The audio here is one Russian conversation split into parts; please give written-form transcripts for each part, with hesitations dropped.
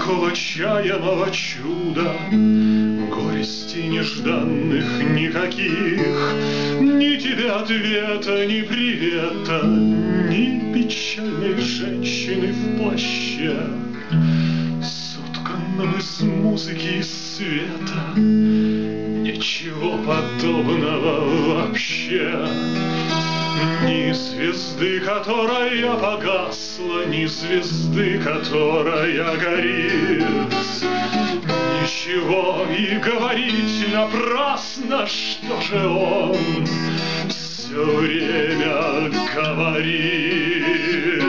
Никакого чаянного чуда, горести нежданных никаких, ни тебе ответа, ни привета, ни печальной женщины в плаще, сотканном из музыки и света. Ничего подобного вообще. Ни звезды, которая погасла, ни звезды, которая горит. Ничего и говорить напрасно, что же он все время говорит.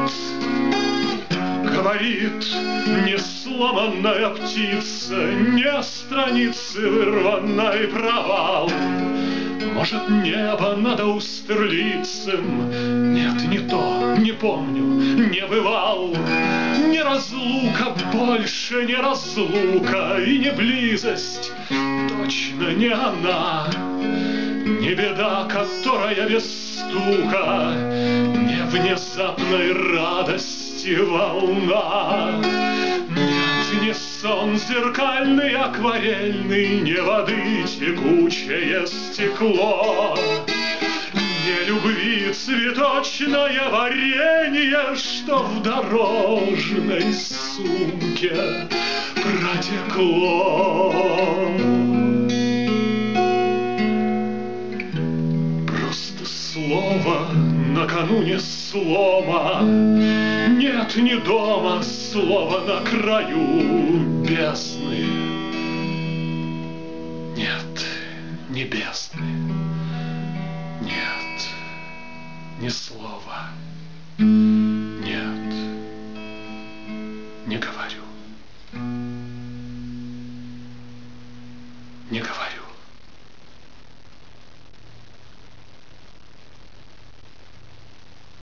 Говорит не сломанная птица, не страницы вырванной провал. Может, небо над Аустерлицем? Нет, не то, не помню, не бывал. Не разлука, больше не разлука, и не близость, точно не она. Не беда, которая без стука, не внезапной радости волна. Нет, не сон зеркальный, акварельный, не воды текучее стекло, не любви цветочное варенье, что в дорожной сумке протекло. Слово накануне слома, нет ни дома, слово на краю бездны. Нет, ни бездны, нет, ни слова, нет, не говорю, не говорю.